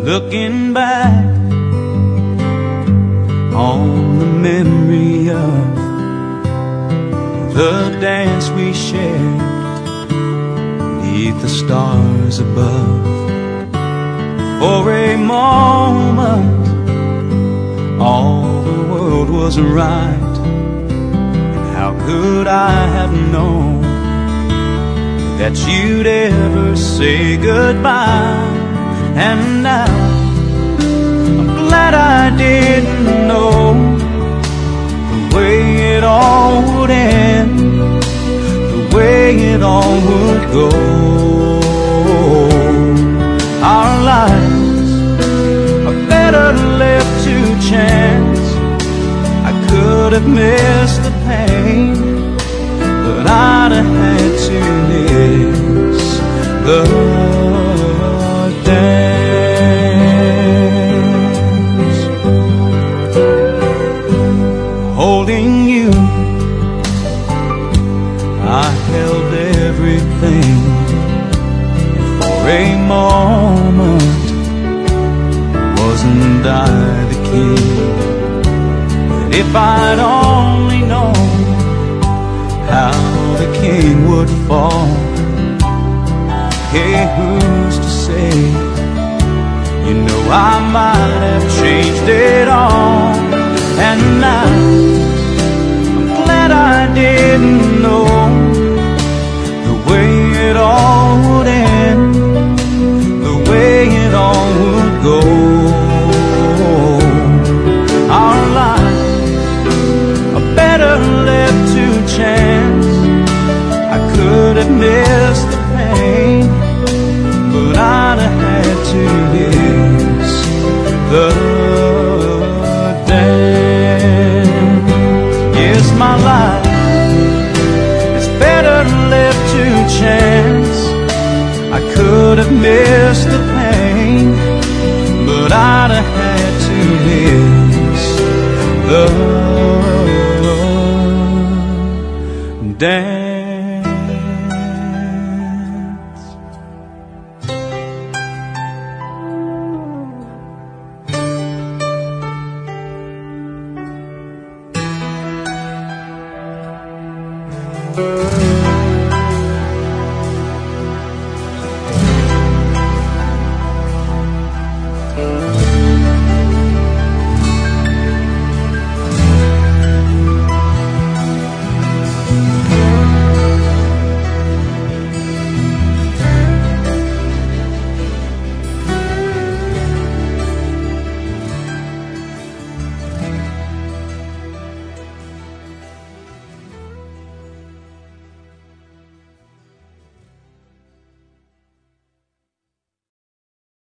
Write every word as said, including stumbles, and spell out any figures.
Looking back on the memory of the dance we shared beneath the stars above. For a moment all the world was right, and how could I have known that you'd ever say goodbye? And now I'm glad I didn't know the way it all would end, the way it all would go. Our lives are better left to chance. I could have missed the pain, but I'd have had to miss the dance. Holding you, I held everything. For a moment, wasn't I the king? But if I'd only known how the king would fall, hey, who's to say? You know I might have changed it all. And now I'm glad I didn't know the way it all would end, the way it all would go. Our lives are better left to chance. I could have missed the pain, but I'd have had to miss the dance. Yes, my life is better left to chance. I could have missed the pain, but I'd have had